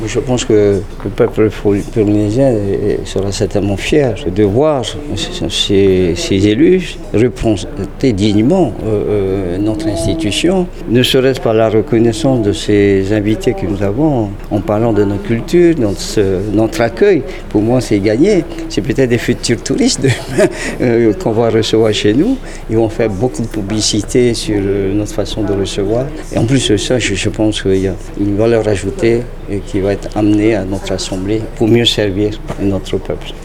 Je pense que le peuple polynésien sera certainement fier de voir ces élus représenter dignement notre institution, ne serait-ce par la reconnaissance de ces invités que nous avons en parlant de notre culture, notre accueil. Pour moi, c'est gagné. C'est peut-être des futurs touristes qu'on va recevoir chez nous. Ils vont faire beaucoup de publicité sur notre façon de recevoir. Et en plus de ça, je pense qu'il y a une valeur ajoutée qui va être amenée à notre assemblée pour mieux servir notre peuple.